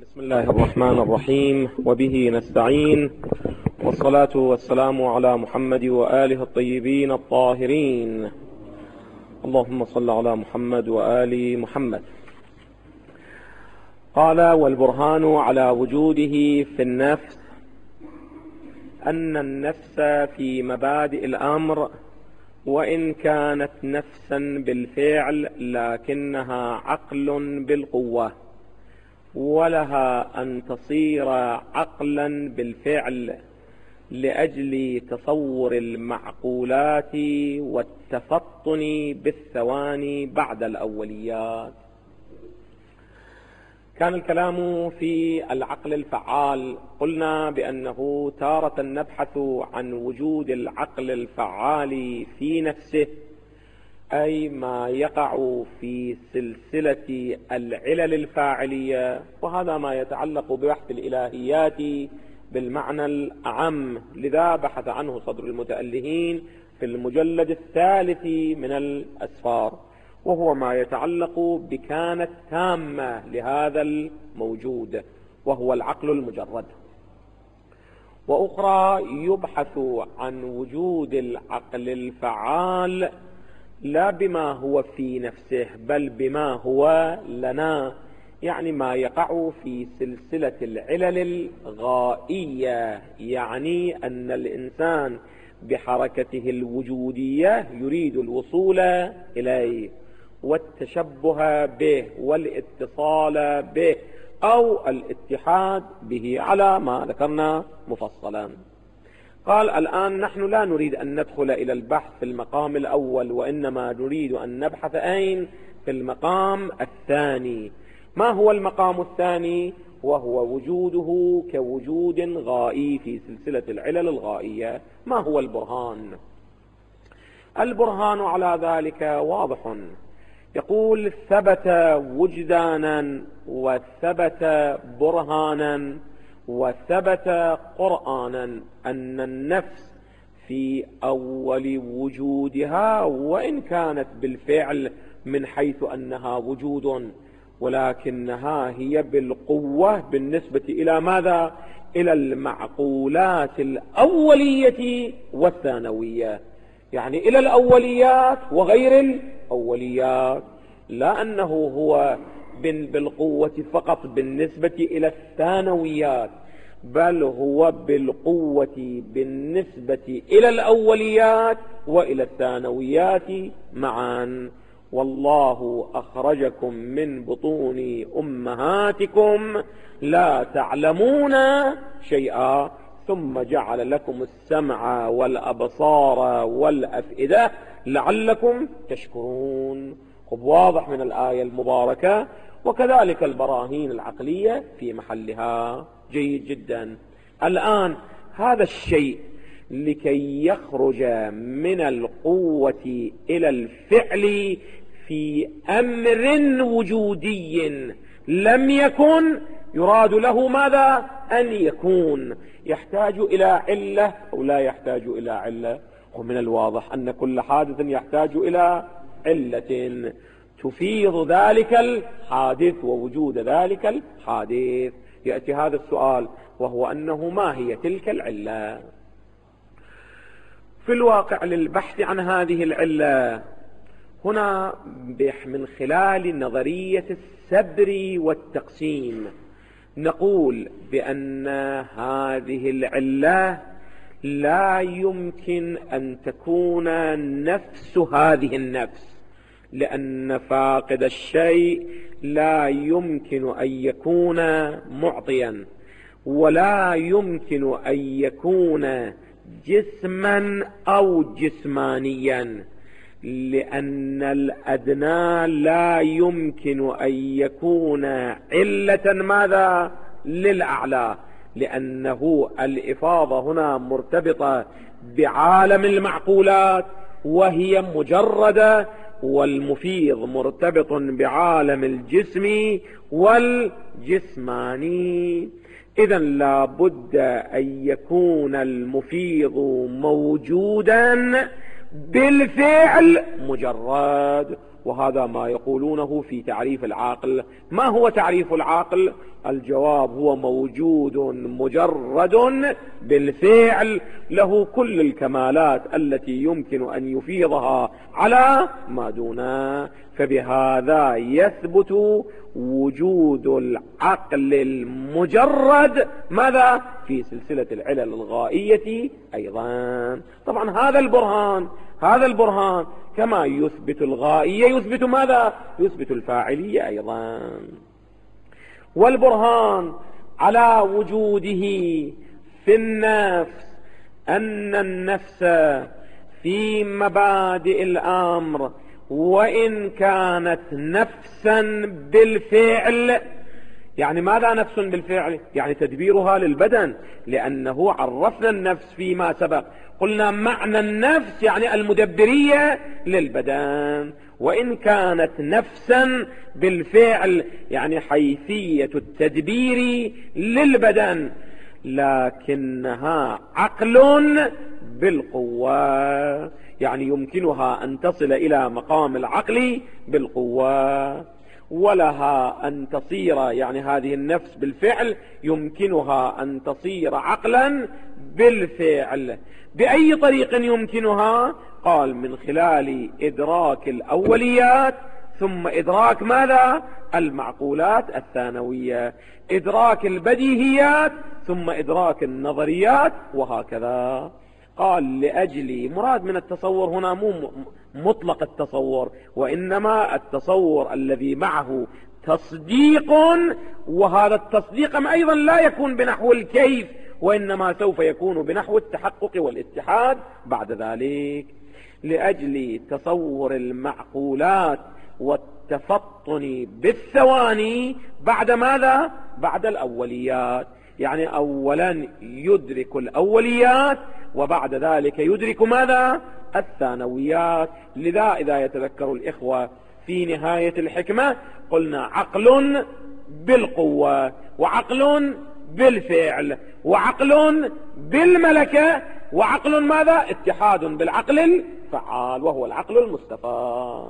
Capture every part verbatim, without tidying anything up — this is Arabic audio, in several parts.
بسم الله الرحمن الرحيم، وبه نستعين، والصلاة والسلام على محمد وآله الطيبين الطاهرين. اللهم صل على محمد وآل محمد. قال: والبرهان على وجوده في النفس أن النفس في مبادئ الأمر وإن كانت نفسا بالفعل لكنها عقل بالقوة، ولها أن تصير عقلا بالفعل لأجل تصور المعقولات والتفطن بالثواني بعد الأوليات. كان الكلام في العقل الفعال. قلنا بأنه تارة نبحث عن وجود العقل الفعال في نفسه، أي ما يقع في سلسلة العلل الفاعلية، وهذا ما يتعلق ببحث الإلهيات بالمعنى الأعم، لذا بحث عنه صدر المتألهين في المجلد الثالث من الأسفار، وهو ما يتعلق بكانة تامة لهذا الموجود وهو العقل المجرد. وأخرى يبحث عن وجود العقل الفعال لا بما هو في نفسه بل بما هو لنا، يعني ما يقع في سلسلة العلل الغائية، يعني أن الإنسان بحركته الوجودية يريد الوصول إليه والتشبه به والاتصال به أو الاتحاد به على ما ذكرنا مفصلا. قال: الآن نحن لا نريد أن ندخل إلى البحث في المقام الأول، وإنما نريد أن نبحث أين في المقام الثاني. ما هو المقام الثاني؟ وهو وجوده كوجود غائي في سلسلة العلل الغائية. ما هو البرهان؟ البرهان على ذلك واضح. يقول: ثبت وجدانا وثبت برهانا وثبت قرآنا أن النفس في أول وجودها وإن كانت بالفعل من حيث أنها وجود، ولكنها هي بالقوة بالنسبة إلى ماذا؟ إلى المعقولات الأولية والثانوية، يعني إلى الأوليات وغير الأوليات، لا أنه هو بالقوة فقط بالنسبة إلى الثانويات، بل هو بالقوة بالنسبة إلى الأوليات وإلى الثانويات معا. والله أخرجكم من بطون أمهاتكم لا تعلمون شيئا ثم جعل لكم السمع والأبصار والأفئدة لعلكم تشكرون. واضح من الآية المباركة، وكذلك البراهين العقلية في محلها. جيد جدا. الآن هذا الشيء لكي يخرج من القوة إلى الفعل في أمر وجودي لم يكن يراد له ماذا؟ أن يكون، يحتاج إلى علة أو لا يحتاج إلى علة؟ ومن الواضح أن كل حادث يحتاج إلى علة تفيض ذلك الحادث ووجود ذلك الحادث. يأتي هذا السؤال، وهو أنه ما هي تلك العلة؟ في الواقع للبحث عن هذه العلة هنا من خلال نظرية السبر والتقسيم نقول بأن هذه العلة لا يمكن أن تكون نفس هذه النفس، لأن فاقد الشيء لا يمكن أن يكون معطيا، ولا يمكن أن يكون جسما أو جسمانيا، لأن الأدنى لا يمكن أن يكون علة ماذا؟ للأعلى، لأنه الإفاضة هنا مرتبطة بعالم المعقولات وهي مجردة، والمفيض مرتبط بعالم الجسم والجسماني. إذن لا بد أن يكون المفيض موجودا بالفعل مجرد، وهذا ما يقولونه في تعريف العاقل. ما هو تعريف العاقل؟ الجواب هو موجود مجرد بالفعل، له كل الكمالات التي يمكن أن يفيضها على ما دونه. فبهذا يثبت وجود العقل المجرد ماذا؟ في سلسلة العلل الغائية أيضا. طبعا هذا البرهان هذا البرهان كما يثبت الغائية يثبت ماذا؟ يثبت الفاعلية أيضا. والبرهان على وجوده في النفس أن النفس في مبادئ الأمر وإن كانت نفسا بالفعل، يعني ماذا نفس بالفعل؟ يعني تدبيرها للبدن، لأنه عرفنا النفس فيما سبق، قلنا معنى النفس يعني المدبرية للبدن، وإن كانت نفسا بالفعل يعني حيثية التدبير للبدن، لكنها عقل بالقوة، يعني يمكنها أن تصل إلى مقام العقل بالقوة، ولها أن تصير يعني هذه النفس بالفعل يمكنها أن تصير عقلا بالفعل. بأي طريق يمكنها؟ قال من خلال إدراك الأوليات ثم إدراك ماذا؟ المعقولات الثانوية، إدراك البديهيات ثم إدراك النظريات، وهكذا. قال لأجل مراد من التصور هنا مو مطلق التصور، وإنما التصور الذي معه تصديق، وهذا التصديق أيضا لا يكون بنحو الكيف، وإنما سوف يكون بنحو التحقق والاتحاد بعد ذلك. لأجل تصور المعقولات والتفطن بالثواني بعد ماذا؟ بعد الأوليات، يعني أولا يدرك الأوليات وبعد ذلك يدرك ماذا؟ الثانويات. لذا إذا يتذكر الإخوة في نهاية الحكمة قلنا عقل بالقوة، وعقل بالفعل، وعقل بالملكة، وعقل ماذا؟ اتحاد بالعقل الفعال وهو العقل المستفاد.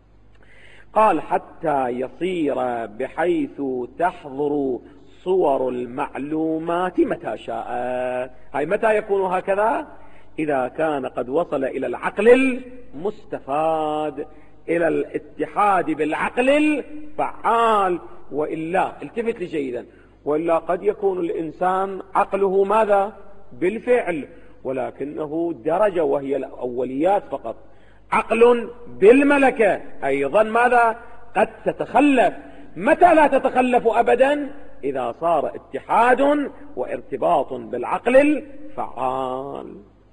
قال حتى يصير بحيث تحضر صور المعلومات متى شاء. هاي متى يكون هكذا؟ إذا كان قد وصل إلى العقل المستفاد، إلى الاتحاد بالعقل الفعال. وإلا التفت لي جيدا، وإلا قد يكون الإنسان عقله ماذا؟ بالفعل، ولكنه درجة وهي الأوليات فقط. عقل بالملكة أيضا ماذا؟ قد تتخلف. متى لا تتخلف أبدا؟ إذا صار اتحاد وارتباط بالعقل الفعال.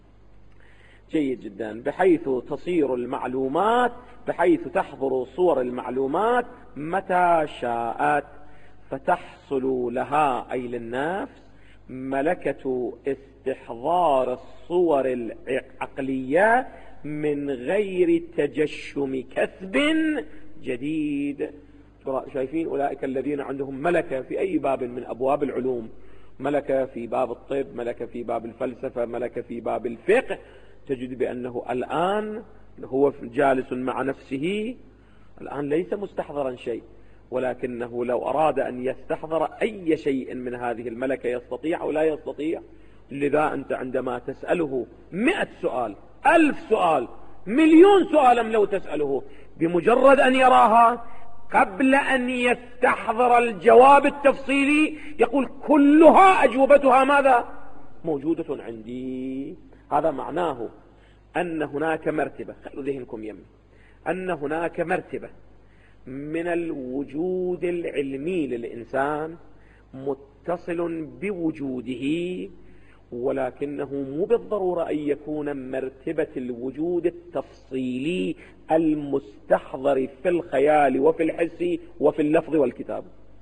جيد جدا. بحيث تصير المعلومات، بحيث تحضر صور المعلومات متى شاءت، فتحصل لها أي للنفس ملكة استحضار الصور العقلية من غير تجشم كسب جديد. شايفين أولئك الذين عندهم ملكة في أي باب من أبواب العلوم، ملكة في باب الطب، ملكة في باب الفلسفة، ملكة في باب الفقه، تجد بأنه الآن هو جالس مع نفسه الآن ليس مستحضرا شيء، ولكنه لو أراد أن يستحضر أي شيء من هذه الملكة يستطيع أو لا يستطيع. لذا أنت عندما تسأله مئة سؤال، ألف سؤال، مليون سؤال لو تسأله، بمجرد أن يراها قبل أن يستحضر الجواب التفصيلي يقول كلها أجوبتها ماذا؟ موجودة عندي. هذا معناه أن هناك مرتبة، خلوا ذهنكم يمي، أن هناك مرتبة من الوجود العلمي للإنسان متصل بوجوده، ولكنه مو بالضرورة أن يكون مرتبة الوجود التفصيلي المستحضر في الخيال وفي الحس وفي اللفظ والكتاب،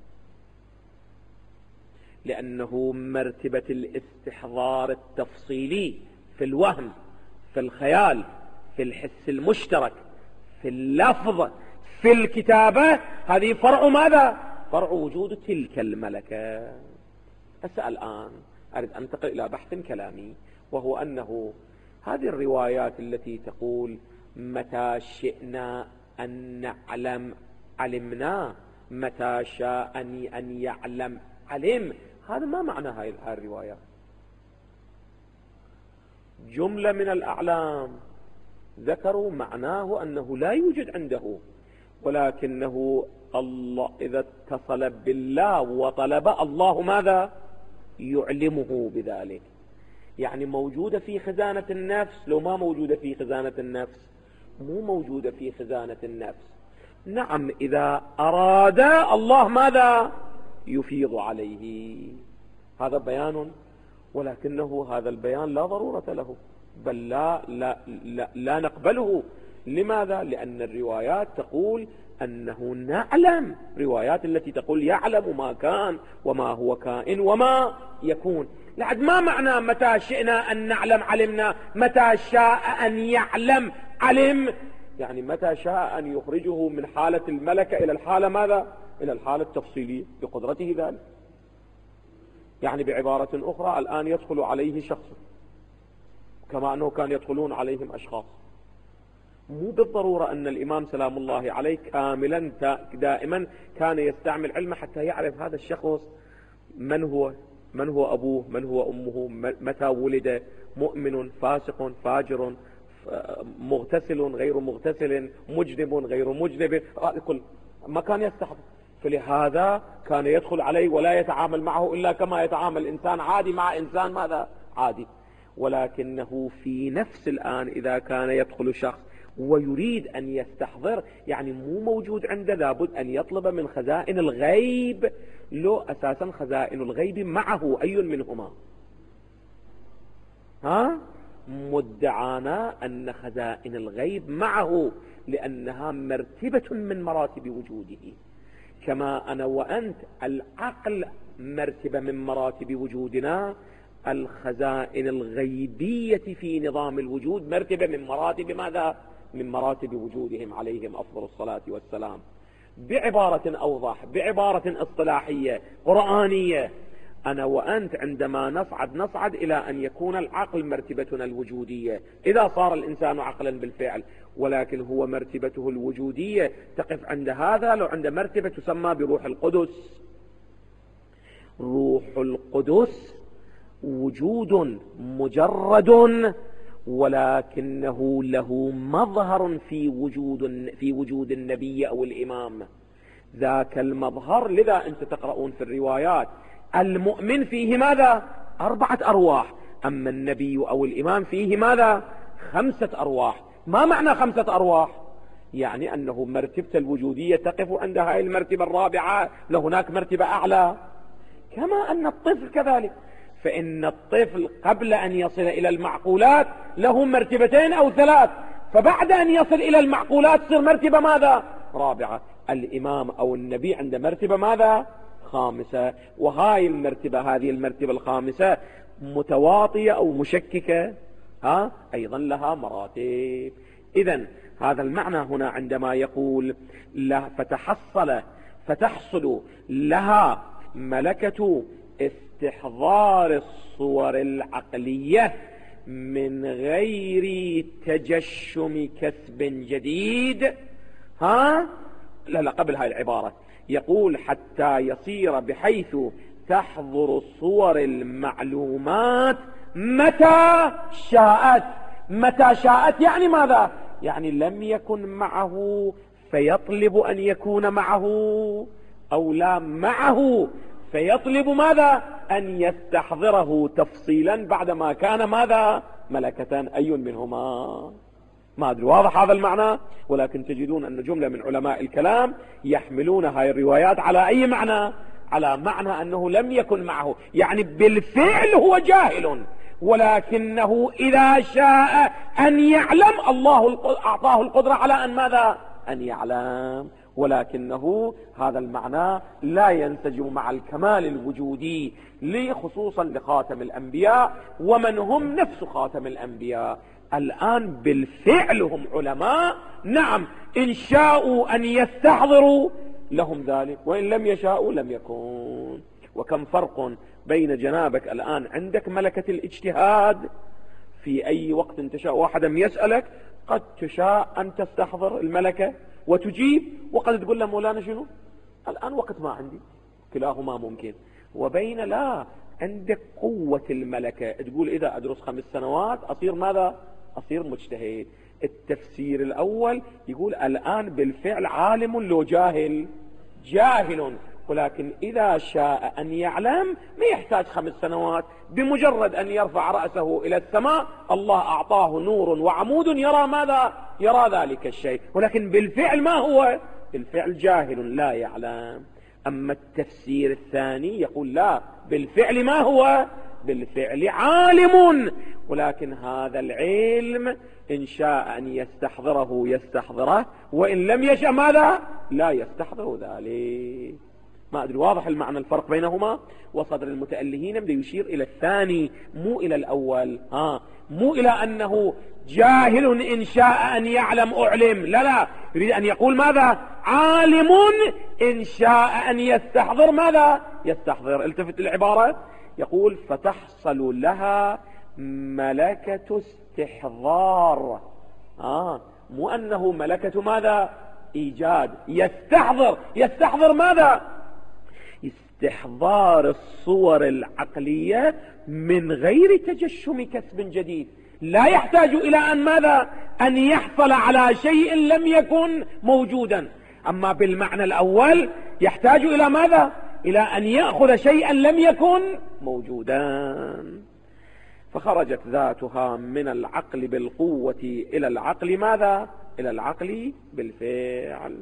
لأنه مرتبة الاستحضار التفصيلي في الوهم، في الخيال، في الحس المشترك، في اللفظ، في الكتابة، هذه فرع ماذا؟ فرع وجود تلك الملكة. أسأل الآن، أريد أن أنتقل إلى بحث كلامي، وهو أنه هذه الروايات التي تقول متى شئنا أن نعلم علمنا، متى شاء أن يعلم علم. هذا ما معنى هاي الرواية. جملة من الأعلام ذكروا معناه أنه لا يوجد عنده، ولكنه الله إذا اتصل بالله وطلب الله ماذا؟ يعلمه بذلك. يعني موجودة في خزانة النفس. لو ما موجودة في خزانة النفس، مو موجودة في خزانة النفس. نعم إذا أراد الله ماذا؟ يفيض عليه. هذا بيان، ولكنه هذا البيان لا ضرورة له، بل لا, لا, لا, لا نقبله. لماذا؟ لأن الروايات تقول أنه نعلم، روايات التي تقول يعلم ما كان وما هو كائن وما يكون. لعد ما معنى متى شئنا أن نعلم علمنا؟ متى شاء أن يعلم علم، يعني متى شاء أن يخرجه من حالة الملكة إلى الحالة ماذا؟ إلى الحالة التفصيلية بقدرته ذلك. يعني بعبارة أخرى الآن يدخل عليه شخص كما أنه كان يدخلون عليهم أشخاص. مو بالضرورة أن الإمام سلام الله عليه كاملا دائما كان يستعمل علمه حتى يعرف هذا الشخص من هو، من هو أبوه، من هو أمه، متى ولد، مؤمن، فاسق، فاجر، مغتسل غير مغتسل، مجنب غير مجنب، كل ما كان يستحضر. فلهذا كان يدخل عليه ولا يتعامل معه إلا كما يتعامل إنسان عادي مع إنسان ماذا؟ عادي. ولكنه في نفس الآن إذا كان يدخل شخص ويريد أن يستحضر، يعني مو موجود عنده، لابد أن يطلب من خزائن الغيب. لو أساسا خزائن الغيب معه أي منهما؟ ها؟ مدعانا أن خزائن الغيب معه، لأنها مرتبة من مراتب وجوده. كما أنا وأنت العقل مرتبة من مراتب وجودنا، الخزائن الغيبية في نظام الوجود مرتبة من مراتب ماذا؟ من مراتب وجودهم عليهم أفضل الصلاة والسلام. بعبارة أوضح، بعبارة اصطلاحية قرآنية، أنا وأنت عندما نصعد نصعد إلى أن يكون العقل مرتبتنا الوجودية إذا صار الإنسان عقلا بالفعل، ولكن هو مرتبته الوجودية تقف عند هذا. لو عند مرتبة تسمى بروح القدس. روح القدس وجود مجرد، ولكنه له مظهر في وجود في وجود النبي أو الإمام. ذاك المظهر، لذا أنت تقرؤون في الروايات المؤمن فيه ماذا؟ أربعة أرواح، أما النبي أو الإمام فيه ماذا؟ خمسة أرواح. ما معنى خمسة أرواح؟ يعني أنه مرتبة الوجودية تقف عند هذه المرتبة الرابعة، لهناك مرتبة أعلى. كما أن الطفل كذلك، فإن الطفل قبل أن يصل إلى المعقولات له مرتبتين أو ثلاث، فبعد أن يصل إلى المعقولات تصير مرتبة ماذا؟ رابعة. الإمام أو النبي عند مرتبة ماذا؟ خامسة. وهاي المرتبة، هذه المرتبة الخامسة متواطية أو مشككة، ها أيضا لها مراتب. إذن هذا المعنى هنا عندما يقول لا فتحصل فتحصل لها ملكة استحضار الصور العقلية من غير تجشم كسب جديد. ها لا لا قبل هاي العبارة يقول حتى يصير بحيث تحضر صور المعلومات متى شاءت. متى شاءت يعني ماذا؟ يعني لم يكن معه فيطلب أن يكون معه، أو لا معه فيطلب ماذا؟ أن يستحضره تفصيلا بعدما كان ماذا؟ ملكة. أي منهما؟ ما أدري واضح هذا المعنى. ولكن تجدون أن جملة من علماء الكلام يحملون هاي الروايات على أي معنى؟ على معنى أنه لم يكن معه، يعني بالفعل هو جاهل، ولكنه إذا شاء أن يعلم الله أعطاه القدرة على أن ماذا؟ أن يعلم. ولكنه هذا المعنى لا ينسجم مع الكمال الوجودي، خصوصا لخاتم الأنبياء ومن هم نفس خاتم الأنبياء. الآن بالفعل هم علماء، نعم إن شاءوا أن يستحضروا لهم ذلك، وإن لم يشاءوا لم يكن. وكم فرق بين جنابك الآن عندك ملكة الاجتهاد في أي وقت تشاء، واحدا يسألك قد تشاء أن تستحضر الملكة وتجيب، وقد تقول له مولانا شنو الآن وقت ما عندي، كلاهما ممكن. وبين لا، عندك قوة الملكة، تقول إذا أدرس خمس سنوات أصير ماذا؟ أصير مجتهد. التفسير الأول يقول الآن بالفعل عالم لو جاهل، جاهل، ولكن إذا شاء أن يعلم ما يحتاج خمس سنوات، بمجرد أن يرفع رأسه إلى السماء الله أعطاه نور وعمود يرى ماذا؟ يرى ذلك الشيء. ولكن بالفعل ما هو؟ بالفعل جاهل لا يعلم. أما التفسير الثاني يقول لا، بالفعل ما هو؟ بالفعل عالم، ولكن هذا العلم إن شاء أن يستحضره يستحضره، وإن لم يشأ ماذا؟ لا يستحضر ذلك. ما أدري واضح المعنى الفرق بينهما؟ وصدر المتألهين بده يشير إلى الثاني مو إلى الأول، ها مو إلى أنه جاهل إن شاء أن يعلم أعلم، لا لا، يريد أن يقول ماذا؟ عالم إن شاء أن يستحضر ماذا؟ يستحضر. التفت العبارة، يقول فتحصل لها ملكة استحضار، آه مو أنه ملكة ماذا؟ إيجاد. يستحضر، يستحضر ماذا؟ استحضار الصور العقلية من غير تجشم كسب جديد، لا يحتاج إلى أن ماذا؟ أن يحصل على شيء لم يكن موجودا. أما بالمعنى الأول يحتاج إلى ماذا؟ إلى أن يأخذ شيئا لم يكن موجودا. فخرجت ذاتها من العقل بالقوة إلى العقل ماذا؟ إلى العقل بالفعل.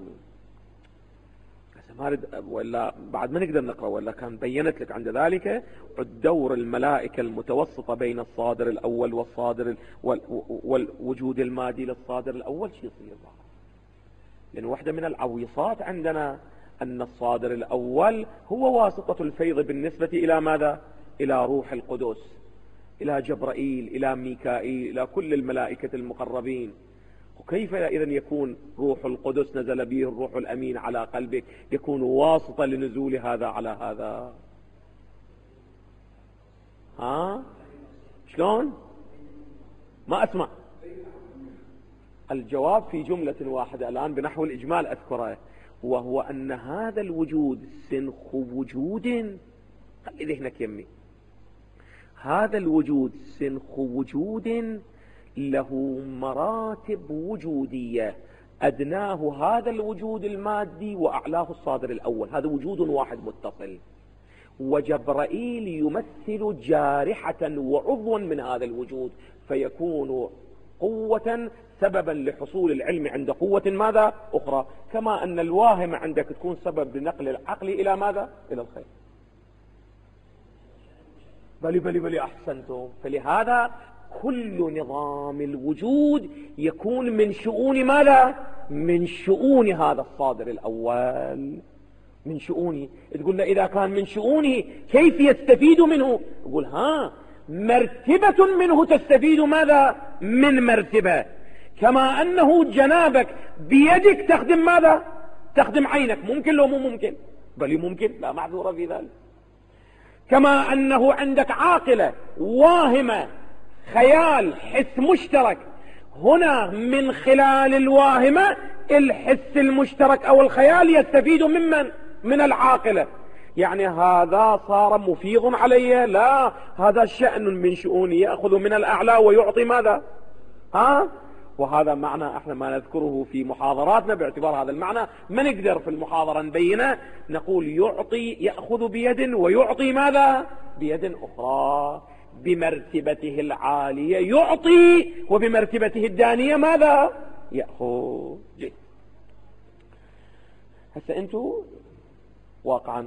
ولا بعد ما نقدر نقرأ، ولا كان بينت لك عند ذلك الدور الملائكة المتوسطة بين الصادر الأول والصادر والوجود المادي للصادر الأول. شيء يصير لأن واحدة من العويصات عندنا أن الصادر الأول هو واسطة الفيض بالنسبة إلى ماذا؟ إلى روح القدس، إلى جبرائيل، إلى ميكائيل، إلى كل الملائكة المقربين. وكيف إذن يكون روح القدس نزل به الروح الأمين على قلبك يكون واسطة لنزول هذا على هذا؟ ها شلون؟ ما أسمع. الجواب في جملة واحدة الآن بنحو الإجمال أذكره، وهو أن هذا الوجود سنخ وجود، خلي ذهنك يمي، هذا الوجود سنخ وجود له مراتب وجودية، أدناه هذا الوجود المادي وأعلاه الصادر الأول، هذا وجود واحد متصل. وجبرائيل يمثل جارحة وعضوا من هذا الوجود، فيكون قوة سببا لحصول العلم عند قوة ماذا؟ أخرى، كما أن الواهم عندك تكون سبب لنقل العقل إلى ماذا؟ إلى الخير. بلي بلي بلي أحسنتم. فلهذا كل نظام الوجود يكون من شؤون ماذا؟ من شؤون هذا الصادر الأول، من شؤونه. تقول له إذا كان من شؤونه كيف يستفيد منه؟ يقول ها مرتبة منه تستفيد ماذا؟ من مرتبة. كما أنه جنابك بيدك تخدم ماذا؟ تخدم عينك، ممكن لو مو ممكن؟ بل ممكن، لا معذورة في ذلك. كما أنه عندك عاقلة واهمة خيال حس مشترك، هنا من خلال الواهمة الحس المشترك أو الخيال يستفيد ممن؟ من العاقلة. يعني هذا صار مفيض علي؟ لا، هذا شأن من شؤوني، يأخذ من الأعلى ويعطي ماذا؟ ها؟ وهذا معنى احنا ما نذكره في محاضراتنا، باعتبار هذا المعنى ما نقدر في المحاضرة نبينه، نقول يعطي، يأخذ بيد ويعطي ماذا؟ بيد أخرى. بمرتبته العالية يعطي، وبمرتبته الدانية ماذا؟ يأخذ. جيد. هسه انتوا واقعا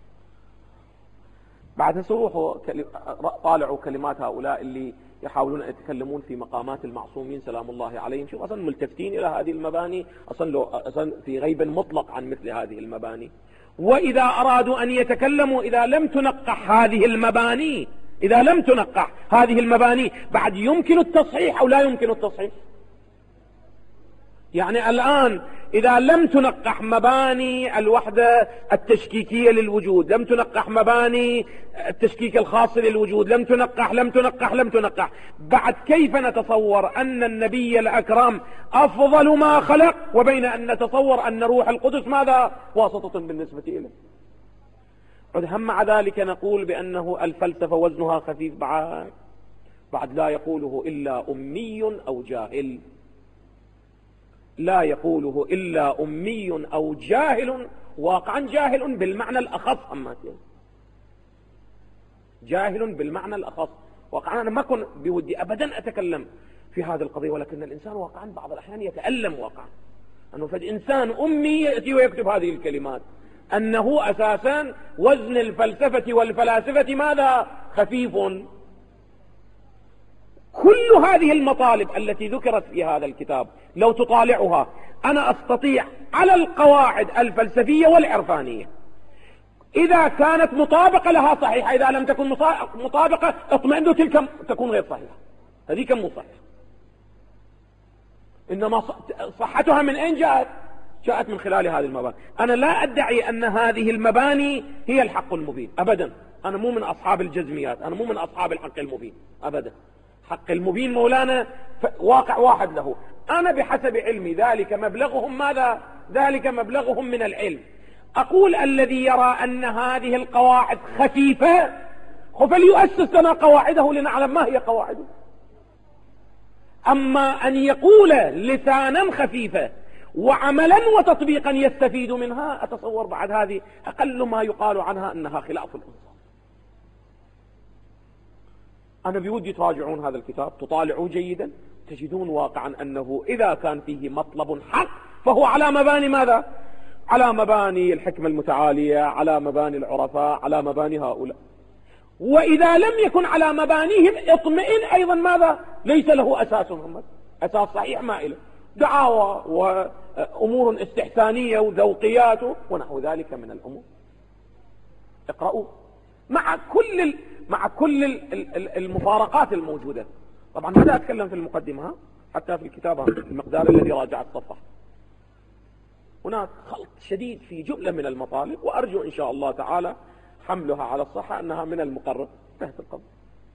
بعد سروحوا طالعوا كلمات هؤلاء اللي يحاولون أن يتكلمون في مقامات المعصومين سلام الله عليهم، شوف أصلا ملتفتين إلى هذه المباني، أصلا, لو أصلا في غيب مطلق عن مثل هذه المباني. وإذا أرادوا أن يتكلموا إذا لم تنقح هذه المباني، إذا لم تنقح هذه المباني بعد يمكن التصحيح أو لا يمكن التصحيح؟ يعني الآن إذا لم تنقح مباني الوحدة التشكيكية للوجود، لم تنقح مباني التشكيك الخاص للوجود، لم تنقح لم تنقح لم تنقح بعد كيف نتصور أن النبي الأكرم أفضل ما خلق، وبين أن نتصور أن روح القدس ماذا؟ واسطة بالنسبة إليه. هم مع ذلك نقول بأنه الفلسفة وزنها خفيف بعد بعد لا يقوله إلا أمي أو جاهل، لا يقوله إلا أمي أو جاهل، واقعا جاهل بالمعنى الأخص، أما جاهل بالمعنى الأخص. واقعا أنا ما كنت بودي أبدا أتكلم في هذه القضية، ولكن الإنسان واقعا بعض الأحيان يتألم واقعا أنه فد إنسان أمي يأتي ويكتب هذه الكلمات، أنه أساسا وزن الفلسفة والفلاسفة ماذا؟ خفيف. كل هذه المطالب التي ذكرت في هذا الكتاب لو تطالعها أنا أستطيع على القواعد الفلسفية والعرفانية، إذا كانت مطابقة لها صحيحة، إذا لم تكن مطابقة اطمئنوا تلك تكون غير صحيحة، هذه كم مو صحيحة. إنما صحتها من أين جاءت؟ جاءت من خلال هذه المباني. أنا لا أدعي أن هذه المباني هي الحق المبين أبدا، أنا مو من أصحاب الجزميات، أنا مو من أصحاب الحق المبين أبدا. حق المبين مولانا واقع واحد له، أنا بحسب علمي ذلك مبلغهم ماذا؟ ذلك مبلغهم من العلم. أقول الذي يرى أن هذه القواعد خفيفة فليؤسس لنا قواعده لنعلم ما هي قواعده. أما أن يقول لسانا خفيفة وعملا وتطبيقا يستفيد منها، أتصور بعد هذه أقل ما يقال عنها أنها خلاف الإنصاف. أنا بودي تراجعون هذا الكتاب، تطالعوا جيدا، تجدون واقعا أنه إذا كان فيه مطلب حق فهو على مباني ماذا؟ على مباني الحكمة المتعالية، على مباني العرفاء، على مباني هؤلاء. وإذا لم يكن على مبانيهم اطمئن أيضا ماذا؟ ليس له أساس محمد، أساس صحيح ما إله، دعاوى وأمور استحسانية وذوقيات ونحو ذلك من الأمور. اقرأوا مع كل مع كل المفارقات الموجودة. طبعا ماذا أتكلم في المقدمة حتى في الكتاب المقدار الذي راجع الصفحة، هناك خلط شديد في جملة من المطالب، وأرجو إن شاء الله تعالى حملها على الصحة أنها من المقرر تحت القبض،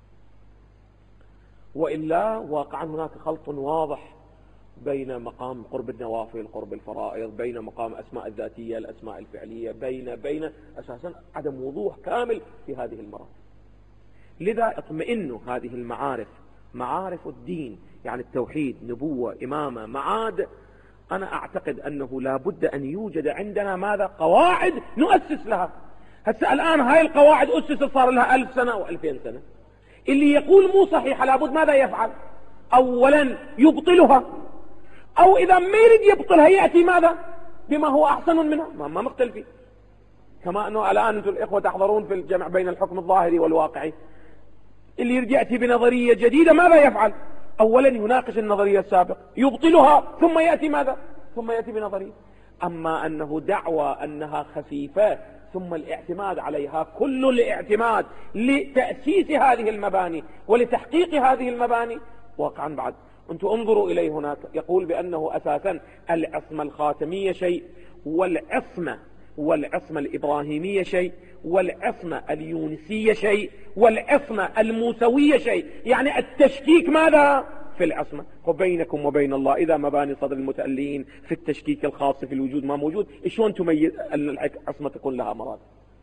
وإلا واقعا هناك خلط واضح بين مقام قرب النوافل قرب الفرائض، بين مقام أسماء الذاتية الأسماء الفعلية، بين بين أساسا عدم وضوح كامل في هذه المراتب. لذا اطمئنوا هذه المعارف، معارف الدين يعني التوحيد، نبوة، إمامة، معاد، أنا أعتقد أنه لا بد أن يوجد عندنا ماذا؟ قواعد نؤسس لها. هسه الآن هاي القواعد أسست صار لها ألف سنة وألفين سنة، اللي يقول مو صحيحة لابد ماذا يفعل؟ أولا يبطلها، أو إذا ما يريد يبطلها يأتي ماذا؟ بما هو أحسن منها، ما, ما مختلفين. كما أنه الآن أنتم الإخوة تحضرون في الجمع بين الحكم الظاهري والواقعي، اللي يريد يأتي بنظرية جديدة ماذا يفعل؟ أولا يناقش النظرية السابقة يبطلها، ثم يأتي ماذا؟ ثم يأتي بنظرية. أما أنه دعوى أنها خفيفة ثم الاعتماد عليها كل الاعتماد لتأسيس هذه المباني ولتحقيق هذه المباني، واقعا بعد أنتم انظروا إليه هناك يقول بأنه أساسا العصمة الخاتمية شيء، والعصمة والعصمة الإبراهيمية شيء، والعصمة اليونسية شيء، والعصمة الموسوية شيء. يعني التشكيك ماذا؟ في العصمة. وبينكم وبين الله إذا مباني صدر المتألين في التشكيك الخاص في الوجود ما موجود، شلون تميز أن العصمة تكون لها مراد؟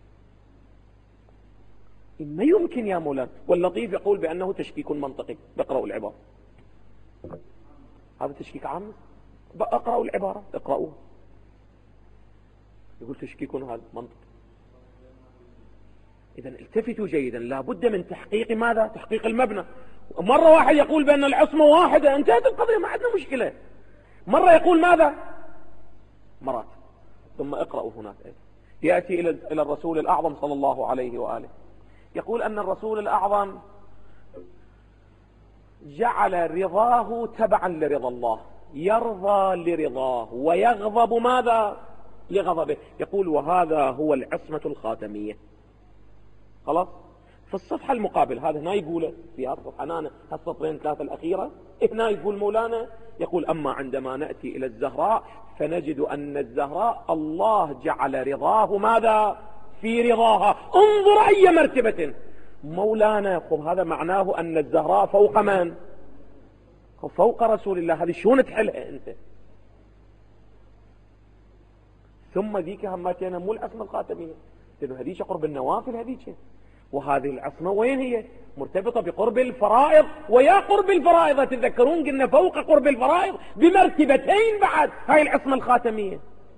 ما يمكن يا مولانا. واللطيف يقول بأنه تشكيك منطقي، بقرأوا العبارة، هذا تشكيك عام، اقرأوا العبارة، اقرأوه، يقول تشكيك هذا منطق. إذا التفتوا جيدا، لا بد من تحقيق ماذا؟ تحقيق المبنى. مرة واحد يقول بأن العصمة واحدة، انتهت القضية، ما عندنا مشكلة. مرة يقول ماذا؟ مرات. ثم اقرأوا هناك أيضا يأتي إلى إلى الرسول الأعظم صلى الله عليه وآله، يقول أن الرسول الأعظم جعل رضاه تبعا لرضا الله، يرضى لرضاه ويغضب ماذا؟ لغضبه. يقول وهذا هو العصمة الخاتمية. خلاص؟ في الصفحة المقابل هذا هنا يقول في هالصفحة هنا هالسطرين ثلاثة الأخيرة هنا يقول مولانا يقول أما عندما نأتي إلى الزهراء فنجد أن الزهراء الله جعل رضاه ماذا في رضاها. انظر أي مرتبة مولانا. خب هذا معناه أن الزهراء فوق من؟ فوق رسول الله. هذه شلون تحلها أنت؟ ثم ذيك هماتنا مو العصمة الخاتمية لأنه هذيك قرب النوافل هذيك، وهذه العصمة وين هي؟ مرتبطة بقرب الفرائض. ويا قرب الفرائض تتذكرون قلنا فوق قرب الفرائض بمرتبتين بعد هاي العصمة الخاتمية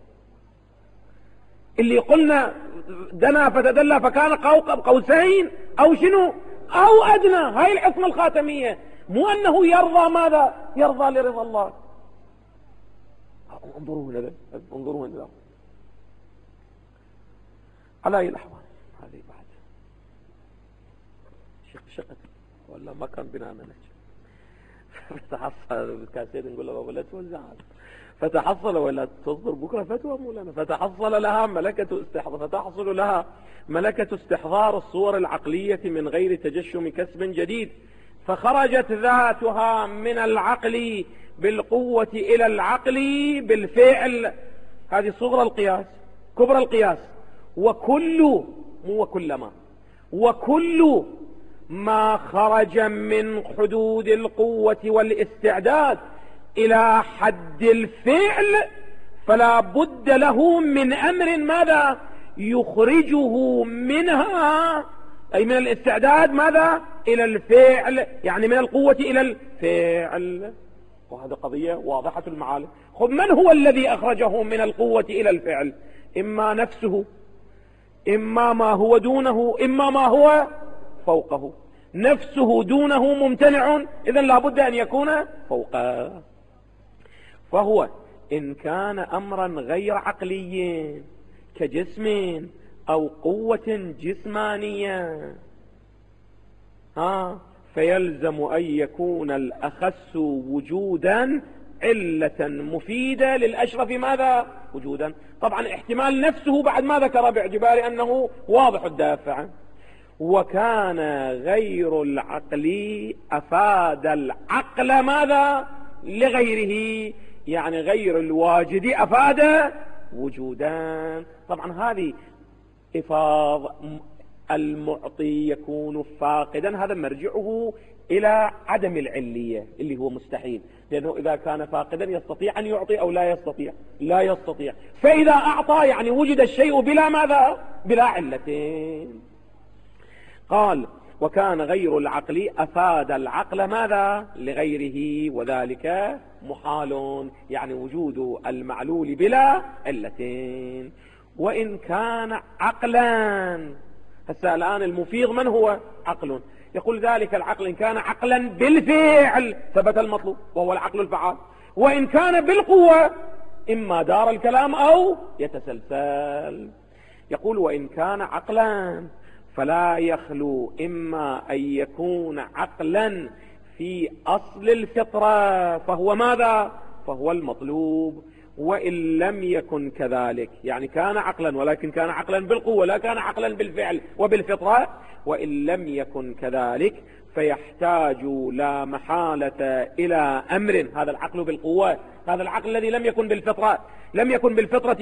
اللي قلنا دنا فتدلى فكان قوسين أو شنو أو أدنى. هاي العصمة الخاتمية، مو أنه يرضى ماذا؟ يرضى لرضا الله. انظروا هنا انظروا هنا على أي الأحوال. هذه بعد شق شقت ولا ما كان بنا منهج فتحصل الكاسيت نقول له ولا توزع فتحصل ولا تصدر بكرة فتوى مولانا. فتحصل لها ملكة استحضار فتحصل لها ملكة استحضار الصور العقلية من غير تجشم كسب جديد، فخرجت ذاتها من العقل بالقوة إلى العقل بالفعل. هذه صغرى القياس كبرى القياس. وكل مو وكلما وكل ما خرج من حدود القوة والاستعداد إلى حد الفعل فلا بد له من أمر ماذا يخرجه منها، أي من الاستعداد ماذا إلى الفعل، يعني من القوة إلى الفعل. وهذا قضية واضحة المعالم. خذ من هو الذي أخرجه من القوة إلى الفعل؟ إما نفسه، إما ما هو دونه، إما ما هو فوقه. نفسه دونه ممتنع، إذن لابد أن يكون فوقه. فهو إن كان أمرا غير عقلي كجسم أو قوة جسمانية ها فيلزم أن يكون الأخس وجودا علة مفيدة للأشرف ماذا وجودا. طبعا احتمال نفسه بعد ما ذكر باعتبار أنه واضح الدافع. وكان غير العقل أفاد العقل ماذا لغيره، يعني غير الواجد أفاد وجودا. طبعا هذه إفاض المعطي يكون فاقدا، هذا مرجعه إلى عدم العلية اللي هو مستحيل، لأنه إذا كان فاقدا يستطيع أن يعطي أو لا يستطيع؟ لا يستطيع. فإذا أعطى يعني وجد الشيء بلا ماذا؟ بلا علتين. قال وكان غير العقل أفاد العقل ماذا لغيره، وذلك محال، يعني وجود المعلول بلا علتين. وإن كان عقلا، هسه الآن المفيض من هو؟ عقل. يقول ذلك العقل إن كان عقلا بالفعل ثبت المطلوب وهو العقل الفعال. وإن كان بالقوة إما دار الكلام أو يتسلسل. يقول وإن كان عقلا فلا يخلو إما أن يكون عقلا في أصل الفطرة فهو ماذا؟ فهو المطلوب. وإن لم يكن كذلك، يعني كان عقلا ولكن كان عقلا بالقوة لا كان عقلا بالفعل وبالفطرة، وإن لم يكن كذلك فيحتاج لا محالة إلى أمر. هذا العقل بالقوة، هذا العقل الذي لم يكن بالفطرة، لم يكن بالفطرة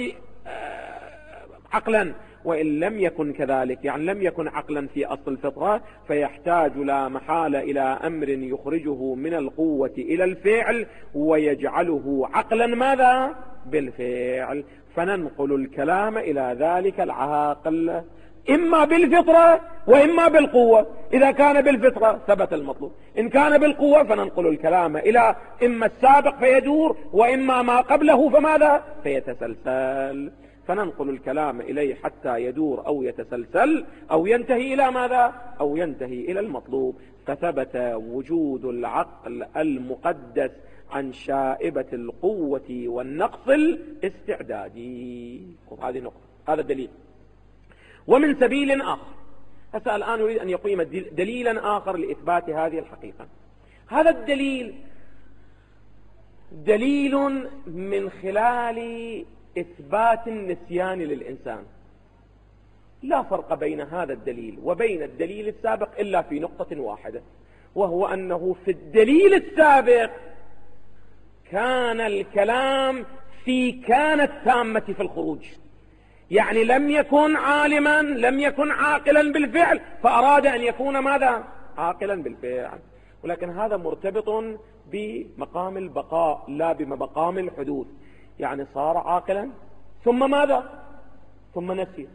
عقلا. وإن لم يكن كذلك يعني لم يكن عقلا في أصل الفطرة فيحتاج لا محالة إلى أمر يخرجه من القوة إلى الفعل ويجعله عقلا ماذا؟ بالفعل. فننقل الكلام إلى ذلك العاقل إما بالفطرة وإما بالقوة. إذا كان بالفطرة ثبت المطلوب، إن كان بالقوة فننقل الكلام إلى إما السابق فيدور وإما ما قبله فماذا؟ فيتسلسل. فننقل الكلام إليه حتى يدور أو يتسلسل أو ينتهي إلى ماذا؟ أو ينتهي إلى المطلوب. فثبت وجود العقل المقدس عن شائبة القوة والنقص الاستعدادي. هذه نقطة، هذا الدليل. ومن سبيل آخر، هسه الآن يريد أن يقيم دليلا آخر لإثبات هذه الحقيقة. هذا الدليل دليل من خلال إثبات النسيان للإنسان. لا فرق بين هذا الدليل وبين الدليل السابق إلا في نقطة واحدة، وهو أنه في الدليل السابق كان الكلام في كان التامة في الخروج، يعني لم يكن عالما، لم يكن عاقلا بالفعل، فأراد أن يكون ماذا؟ عاقلا بالفعل. ولكن هذا مرتبط بمقام البقاء لا بمقام الحدوث، يعني صار عاقلا ثم ماذا؟ ثم نسي.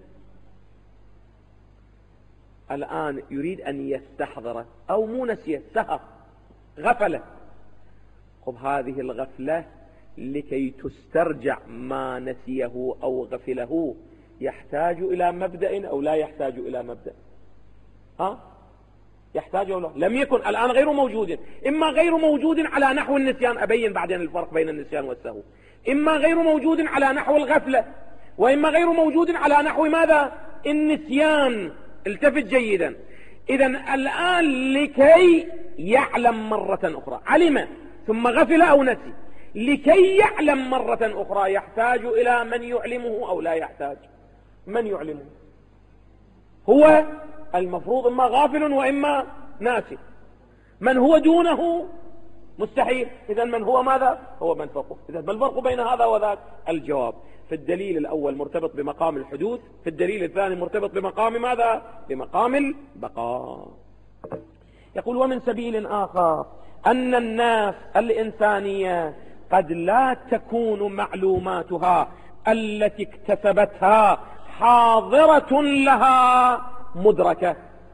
الآن يريد أن يستحضر، أو مو نسيه، سهى، غفلة. خب هذه الغفلة لكي تسترجع ما نسيه أو غفله يحتاج إلى مبدأ أو لا يحتاج إلى مبدأ؟ ها؟ يحتاج أو لا؟ لم يكن، الآن غير موجود. إما غير موجود على نحو النسيان، أبين بعدين الفرق بين النسيان والسهو. إما غير موجود على نحو الغفلة، وإما غير موجود على نحو ماذا؟ النسيان. التفت جيدا. إذن الآن لكي يعلم مرة أخرى، علم ثم غفل أو نسي، لكي يعلم مرة أخرى يحتاج إلى من يعلمه أو لا يحتاج؟ من يعلمه؟ هو المفروض إما غافل وإما ناسي. من هو دونه؟ مستحيل. إذن من هو ماذا؟ هو من فوقه. إذن ما الفرق بين هذا وذاك؟ الجواب في الدليل الأول مرتبط بمقام الحدوث، في الدليل الثاني مرتبط بمقام ماذا؟ بمقام البقاء. يقول: ومن سبيل آخر أن الناس الإنسانية قد لا تكون معلوماتها التي اكتسبتها حاضرة لها مدركة.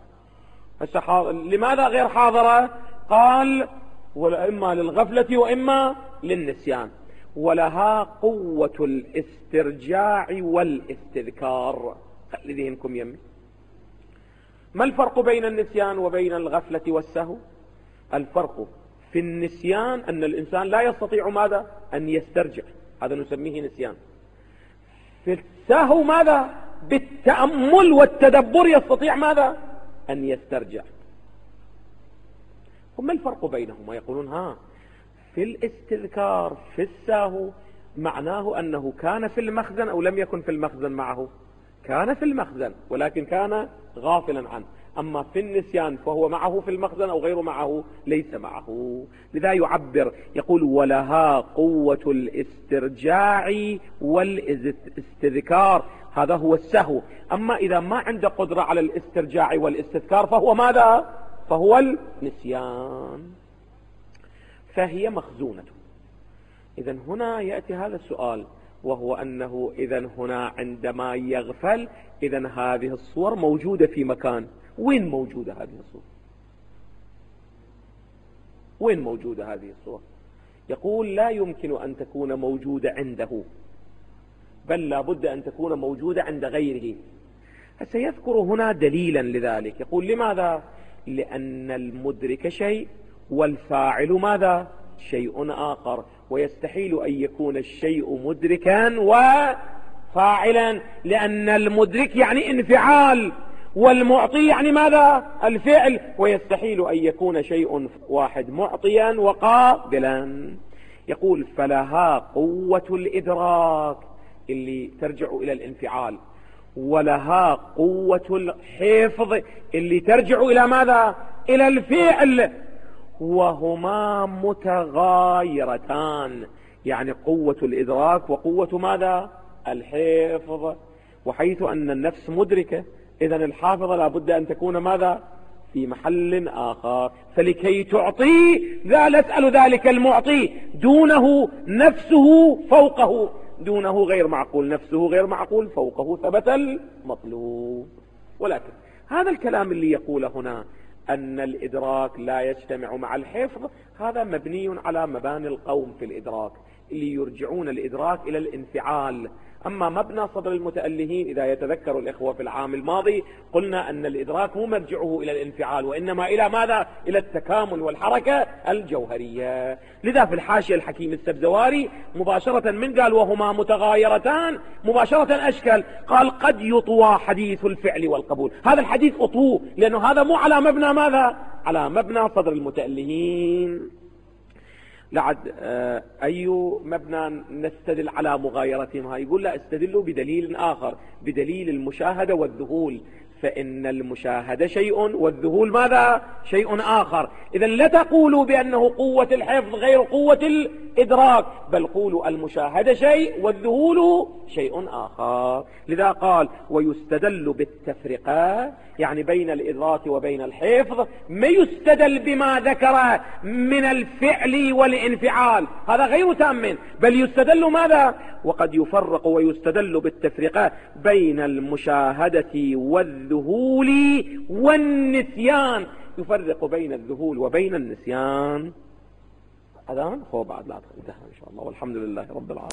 لماذا غير حاضرة؟ قال: وإما للغفلة وإما للنسيان، ولها قوة الاسترجاع والاستذكار. خلي ذهنكم يمي. ما الفرق بين النسيان وبين الغفلة والسهو؟ الفرق في النسيان أن الإنسان لا يستطيع ماذا؟ أن يسترجع، هذا نسميه نسيان. في السهو ماذا؟ بالتأمل والتدبر يستطيع ماذا؟ أن يسترجع. وما الفرق بينهما؟ يقولون: ها في الاستذكار في السهو معناه أنه كان في المخزن أو لم يكن في المخزن معه؟ كان في المخزن ولكن كان غافلا عنه. أما في النسيان فهو معه في المخزن أو غير معه؟ ليس معه. لذا يعبر يقول: ولها قوة الاسترجاع والاستذكار، هذا هو السهو. أما إذا ما عنده قدرة على الاسترجاع والاستذكار فهو ماذا؟ فهو النسيان. فهي مخزونة. إذن هنا يأتي هذا السؤال، وهو أنه إذن هنا عندما يغفل إذن هذه الصور موجودة في مكان. وين موجودة هذه الصور؟ وين موجودة هذه الصور؟ يقول: لا يمكن أن تكون موجودة عنده، بل لا بد أن تكون موجودة عند غيره. سيذكر هنا دليلا لذلك. يقول: لماذا؟ لأن المدرك شيء والفاعل ماذا؟ شيء آخر، ويستحيل أن يكون الشيء مدركا وفاعلا، لأن المدرك يعني انفعال، والمعطي يعني ماذا؟ الفعل، ويستحيل أن يكون شيء واحد معطيا وقابلا. يقول: فلها قوة الإدراك اللي ترجع إلى الانفعال، ولها قوة الحفظ اللي ترجع إلى ماذا؟ إلى الفعل، وهما متغايرتان، يعني قوة الإدراك وقوة ماذا؟ الحفظ. وحيث أن النفس مدركة إذن الحافظة لا بد أن تكون ماذا؟ في محل آخر. فلكي تعطي ذا نسأل ذلك المعطي دونه نفسه فوقه، دونه غير معقول، نفسه غير معقول، فوقه ثبت المطلوب. ولكن هذا الكلام اللي يقول هنا أن الإدراك لا يجتمع مع الحفظ، هذا مبني على مباني القوم في الإدراك اللي يرجعون الإدراك إلى الانفعال. أما مبنى صدر المتألهين إذا يتذكر الإخوة في العام الماضي قلنا أن الإدراك مو مرجعه إلى الانفعال، وإنما إلى ماذا؟ إلى التكامل والحركة الجوهرية. لذا في الحاشية الحكيم السبزواري مباشرة من قال وهما متغايرتان مباشرة أشكل، قال: قد يطوى حديث الفعل والقبول. هذا الحديث أطوه لأنه هذا مو على مبنى ماذا؟ على مبنى صدر المتألهين. لعد أي مبنى نستدل على مغايرتهم؟ يقول لا، استدلوا بدليل آخر، بدليل المشاهدة والذهول، فإن المشاهدة شيء والذهول ماذا؟ شيء آخر. إذن لا تقولوا بأنه قوة الحفظ غير قوة الإدراك، بل قولوا المشاهدة شيء والذهول شيء آخر. لذا قال ويستدل بالتفرقة، يعني بين الإدراك وبين الحفظ، ما يستدل بما ذكر من الفعل والانفعال، هذا غير تام، بل يستدل ماذا؟ وقد يفرق ويستدل بالتفرقة بين المشاهدة والذهول والنسيان، يفرق بين الذهول وبين النسيان. هذا هو بعد لا انتهى إن شاء الله، والحمد لله رب العالمين.